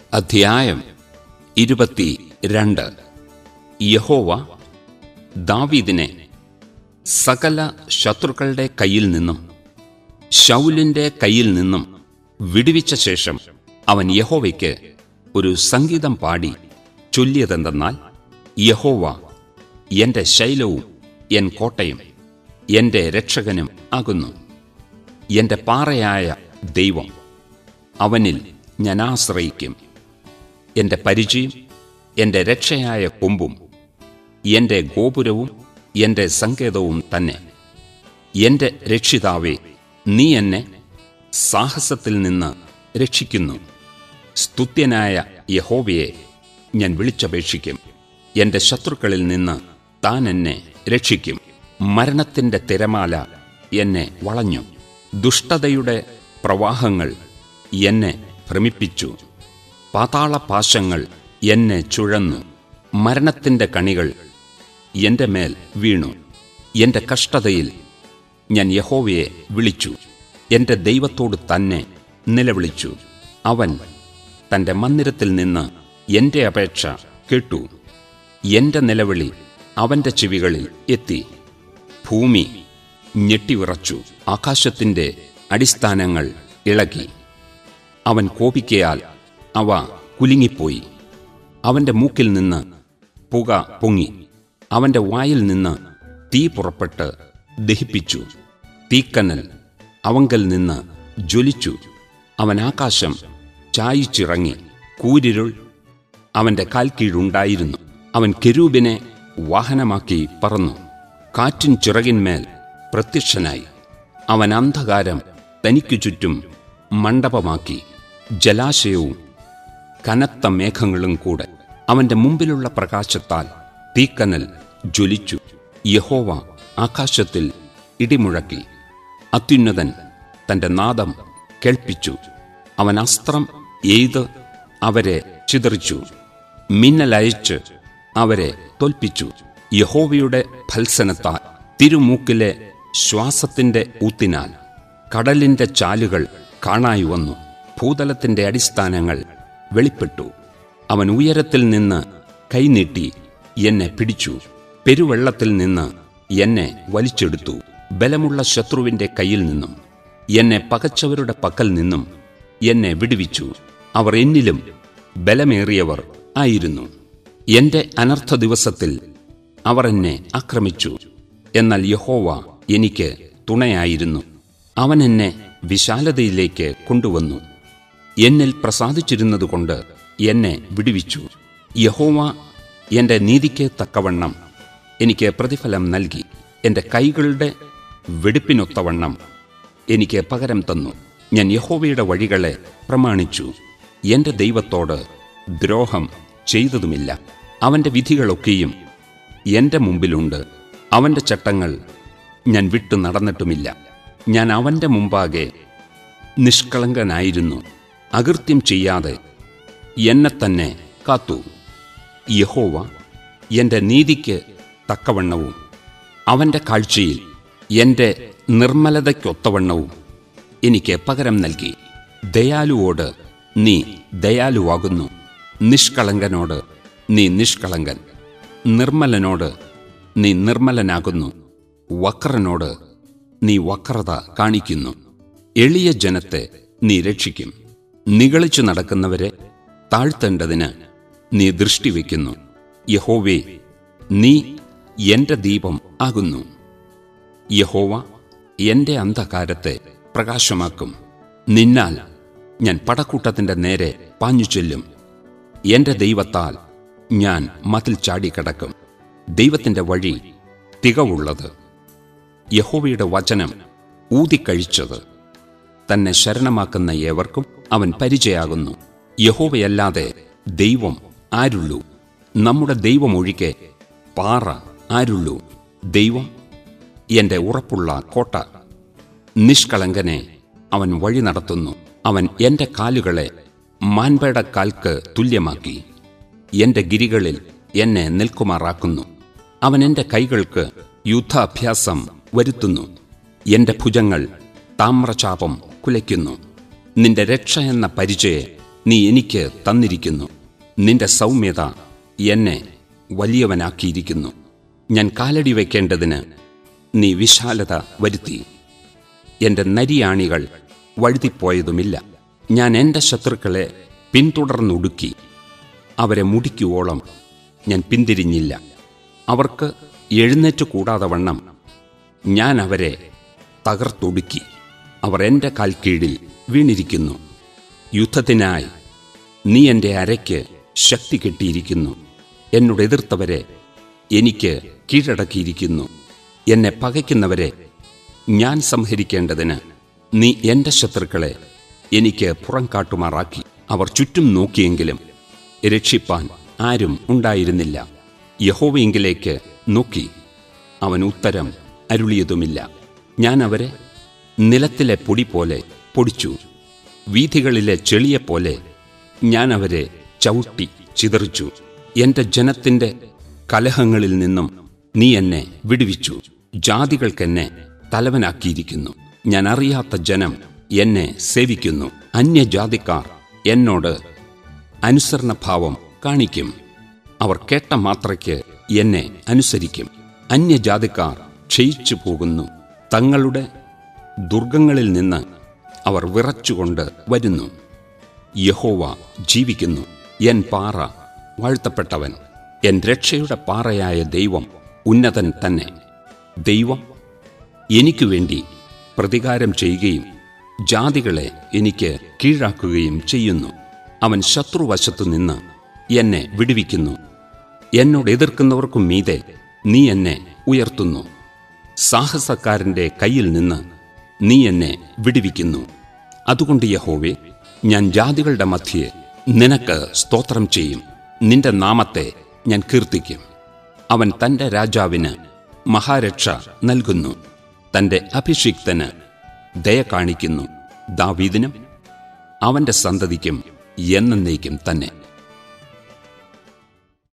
അധ്യായം 22. യഹോവ ദാവീദിനെ സകല ശത്രുക്കളുടെ കയ്യിൽ നിന്നും ശൗലിന്റെ കയ്യിൽ നിന്നും വിടുവിച്ച ശേഷം അവൻ യഹോവയ്ക്ക് ഒരു സംഗീതം പാടി ചൊല്ലിയതെന്തെന്നാൽ, യഹോവ എന്റെ ശൈലവും എൻ കോട്ടയും എന്റെ രക്ഷകനും ആകുന്നു. എന്റെ പാറയായ ദൈവം, അവനിൽ ഞാൻ ആശ്രയിക്കും. എന്റെ പരിചയം, എന്റെ രക്ഷയായ കൊമ്പും എന്റെ ഗോപുരവും എന്റെ സങ്കേതവും തന്നെ. എന്റെ രക്ഷിതാവേ, നീ എന്നെ സാഹസത്തിൽ നിന്ന് രക്ഷിക്കുന്നു. സ്തുത്യനായ യഹോവയെ ഞാൻ വിളിച്ചപേക്ഷിക്കും. എന്റെ ശത്രുക്കളിൽ നിന്ന് താൻ എന്നെ രക്ഷിക്കും. മരണത്തിന്റെ തിരമാല എന്നെ വളഞ്ഞു, ദുഷ്ടതയുടെ പ്രവാഹങ്ങൾ എന്നെ ഭ്രമിപ്പിച്ചു. പാതാളപാശങ്ങൾ എന്നെ ചുഴന്നു, മരണത്തിന്റെ കണികൾ എന്റെ മേൽ വീണു. എന്റെ കഷ്ടതയിൽ ഞാൻ യഹോവയെ വിളിച്ചു, എന്റെ ദൈവത്തോട് തന്നെ നിലവിളിച്ചു. അവൻ തന്റെ മന്ദിരത്തിൽ നിന്ന് എന്റെ അപേക്ഷ കേട്ടു. എന്റെ നിലവിളി അവന്റെ ചെവികളിൽ എത്തി. ഭൂമി ഞെട്ടിവിറച്ചു, ആകാശത്തിന്റെ അടിസ്ഥാനങ്ങൾ ഇളകി. അവൻ കോപിക്കയാൽ അവ കുലുങ്ങിപ്പോയി. അവന്റെ മൂക്കിൽ നിന്ന് പുക പൊങ്ങി, അവന്റെ വായിൽ നിന്ന് തീ പുറപ്പെട്ട് ദഹിപ്പിച്ചു. തീക്കനൽ അവങ്കൽ നിന്ന് ജ്വലിച്ചു. അവൻ ആകാശം ചായിച്ചിറങ്ങി, കൂരിരുൾ അവന്റെ കാൽക്കീഴുണ്ടായിരുന്നു. അവൻ കെരൂബിനെ വാഹനമാക്കി പറന്നു, കാറ്റിൻ ചിറകിന്മേൽ പ്രത്യക്ഷനായി. അവൻ അന്ധകാരം തനിക്കു ചുറ്റും മണ്ഡപമാക്കി, ജലാശയവും കനത്ത മേഘങ്ങളും കൂടെ. അവന്റെ മുമ്പിലുള്ള പ്രകാശത്താൽ തീക്കനൽ ജ്വലിച്ചു. യഹോവ ആകാശത്തിൽ ഇടിമുഴക്കി, അത്യുന്നതൻ തന്റെ നാദം കേൾപ്പിച്ചു. അവൻ അസ്ത്രം എയ്ത് അവരെ ചിതറിച്ചു, മിന്നലയച്ച് അവരെ തോൽപ്പിച്ചു. യഹോവയുടെ ഭത്സനത്താൽ, തിരുമൂക്കിലെ ശ്വാസത്തിന്റെ ഊത്തിനാൽ കടലിന്റെ ചാലുകൾ കാണായി വന്നു. ഭൂതലത്തിന്റെ അടിസ്ഥാനങ്ങൾ വെളിപ്പെട്ടു. അവൻ ഉയരത്തിൽ നിന്ന് കൈനീട്ടി എന്നെ പിടിച്ചു, പെരുവെള്ളത്തിൽ നിന്ന് എന്നെ വലിച്ചെടുത്തു. ബലമുള്ള ശത്രുവിന്റെ കയ്യിൽ നിന്നും, എന്നെ പകച്ചവരുടെ പക്കൽ നിന്നും എന്നെ വിടുവിച്ചു. അവർ എന്നിലും ബലമേറിയവർ ആയിരുന്നു. എന്റെ അനർത്ഥ ദിവസത്തിൽ അവർ എന്നെ ആക്രമിച്ചു, എന്നാൽ യഹോവ എനിക്ക് തുണയായിരുന്നു. അവൻ എന്നെ വിശാലതയിലേക്ക് കൊണ്ടുവന്നു. എന്നിൽ പ്രസാദിച്ചിരുന്നതുകൊണ്ട് എന്നെ വിടുവിച്ചു. യഹോവ എന്റെ നീതിക്ക് തക്കവണ്ണം എനിക്ക് പ്രതിഫലം നൽകി. എന്റെ കൈകളുടെ വെടിപ്പിനൊത്തവണ്ണം എനിക്ക് പകരം തന്നു. ഞാൻ യഹോവയുടെ വഴികളെ പ്രമാണിച്ചു, എന്റെ ദൈവത്തോട് ദ്രോഹം ചെയ്തതുമില്ല. അവന്റെ വിധികളൊക്കെയും എന്റെ മുമ്പിലുണ്ട്. അവന്റെ ചട്ടങ്ങൾ ഞാൻ വിട്ടു നടന്നിട്ടുമില്ല. ഞാൻ അവന്റെ മുമ്പാകെ നിഷ്കളങ്കനായിരുന്നു, അകൃത്യം ചെയ്യാതെ എന്നെ തന്നെ കാത്തു. യഹോവ എന്റെ നീതിക്ക് തക്കവണ്ണവും അവന്റെ കാഴ്ചയിൽ എന്റെ നിർമ്മലതയ്ക്കൊത്തവണ്ണവും എനിക്ക് പകരം നൽകി. ദയാലുവോട് നീ ദയാലുവാകുന്നു, നിഷ്കളങ്കനോട് നീ നിഷ്കളങ്കൻ, നിർമ്മലനോട് നീ നിർമ്മലനാകുന്നു, വക്രനോട് നീ വക്രത കാണിക്കുന്നു. എളിയ ജനത്തെ നീ രക്ഷിക്കും, നിഗളിച്ചു നടക്കുന്നവരെ താഴ്ത്തേണ്ടതിന് നീ ദൃഷ്ടിവെക്കുന്നു. യഹോവേ, നീ എന്റെ ദീപം ആകുന്നു. യഹോവ എന്റെ അന്ധകാരത്തെ പ്രകാശമാക്കും. നിന്നാൽ ഞാൻ പടക്കൂട്ടത്തിന്റെ നേരെ പാഞ്ഞു ചെല്ലും. എന്റെ ദൈവത്താൽ ഞാൻ മതിൽ ചാടിക്കടക്കും. ദൈവത്തിന്റെ വഴി തികവുള്ളത്, യഹോവയുടെ വചനം ഊതിക്കഴിച്ചത്. തന്നെ ശരണമാക്കുന്ന ഏവർക്കും അവൻ പരിചയാകുന്നു. യഹോവയല്ലാതെ ദൈവം ആരുള്ളൂ? നമ്മുടെ ദൈവമൊഴികെ പാറ ആരുള്ളൂ? ദൈവം എന്റെ ഉറപ്പുള്ള കോട്ട. നിഷ്കളങ്കനെ അവൻ വഴി നടത്തുന്നു. അവൻ എന്റെ കാലുകളെ മാൻപേടക്കാൽക്ക് തുല്യമാക്കി, എന്റെ ഗിരികളിൽ എന്നെ നിൽക്കുമാറാക്കുന്നു. അവൻ എന്റെ കൈകൾക്ക് യുദ്ധാഭ്യാസം വരുത്തുന്നു. എന്റെ ഭുജങ്ങൾ താമ്രചാപം കുലയ്ക്കുന്നു. നിന്റെ രക്ഷ എന്ന പരിചയെ നീ എനിക്ക് തന്നിരിക്കുന്നു. നിന്റെ സൗമ്യത എന്നെ വലിയവനാക്കിയിരിക്കുന്നു. ഞാൻ കാലടി വയ്ക്കേണ്ടതിന് നീ വിശാലത വരുത്തി. എൻ്റെ നരിയാണികൾ വഴുതിപ്പോയതുമില്ല. ഞാൻ എൻ്റെ ശത്രുക്കളെ പിന്തുടർന്നൊടുക്കി. അവരെ മുടിക്കുവോളം ഞാൻ പിന്തിരിഞ്ഞില്ല. അവർക്ക് എഴുന്നേറ്റ് കൂടാതെ വണ്ണം ഞാൻ അവരെ തകർത്തൊടുക്കി. അവർ എൻ്റെ കാൽ കീഴിൽ വീണിരിക്കുന്നു. യുദ്ധത്തിനായി നീ എൻ്റെ അരയ്ക്ക് ശക്തി കെട്ടിയിരിക്കുന്നു. എന്നോട് എതിർത്തവരെ എനിക്ക് കീഴടക്കിയിരിക്കുന്നു. എന്നെ പകയ്ക്കുന്നവരെ ഞാൻ സംഹരിക്കേണ്ടതിന് നീ എൻ്റെ ശത്രുക്കളെ എനിക്ക് പുറം കാട്ടുമാറാക്കി. അവർ ചുറ്റും നോക്കിയെങ്കിലും രക്ഷിപ്പാൻ ആരും ഉണ്ടായിരുന്നില്ല. യഹോവയെങ്കിലേക്ക് നോക്കി, അവൻ ഉത്തരം അരുളിയതുമില്ല. ഞാൻ അവരെ നിലത്തിലെ പൊടി പോലെ പൊടിച്ചു. വീഥികളിലെ ചെളിയെപ്പോലെ ഞാൻ അവരെ ചവിട്ടി ചിതറിച്ചു. എൻ്റെ ജനത്തിൻ്റെ കലഹങ്ങളിൽ നിന്നും നീ എന്നെ വിടുവിച്ചു. ജാതികൾക്കെന്നെ തലവനാക്കിയിരിക്കുന്നു. ഞാൻ അറിയാത്ത ജനം എന്നെ സേവിക്കുന്നു. അന്യജാതിക്കാർ എന്നോട് അനുസരണഭാവം കാണിക്കും. അവർ കേട്ട മാത്രയ്ക്ക് എന്നെ അനുസരിക്കും. അന്യജാതിക്കാർ ക്ഷയിച്ചു പോകുന്നു. തങ്ങളുടെ ദുർഗങ്ങളിൽ നിന്ന് അവർ വിറച്ചുകൊണ്ട് വരുന്നു. യഹോവ ജീവിക്കുന്നു. എൻ പാറ വാഴ്ത്തപ്പെട്ടവൻ. എൻ രക്ഷയുടെ പാറയായ ദൈവം ഉന്നതൻ തന്നെ. ദൈവം എനിക്കു വേണ്ടി പ്രതികാരം ചെയ്യുകയും ജാതികളെ എനിക്ക് കീഴാക്കുകയും ചെയ്യുന്നു. അവൻ ശത്രുവശത്തു നിന്ന് എന്നെ വിടുവിക്കുന്നു. എന്നോട് എതിർക്കുന്നവർക്കും മീതെ നീ എന്നെ ഉയർത്തുന്നു. സാഹസക്കാരൻ്റെ കയ്യിൽ നിന്ന് നീ എന്നെ വിടുവിക്കുന്നു. അതുകൊണ്ട് യഹോവേ, ഞാൻ ജാതികളുടെ മധ്യേ നിനക്ക് സ്തോത്രം ചെയ്യും. നിന്റെ നാമത്തെ ഞാൻ കീർത്തിക്കും. അവൻ തൻ്റെ രാജാവിന് മഹാരക്ഷ നൽകുന്നു. തൻ്റെ അഭിഷിക്തന് ദയ കാണിക്കുന്നു. ദാവീദിനും അവൻ്റെ സന്തതിക്കും എന്നേക്കും തന്നെ.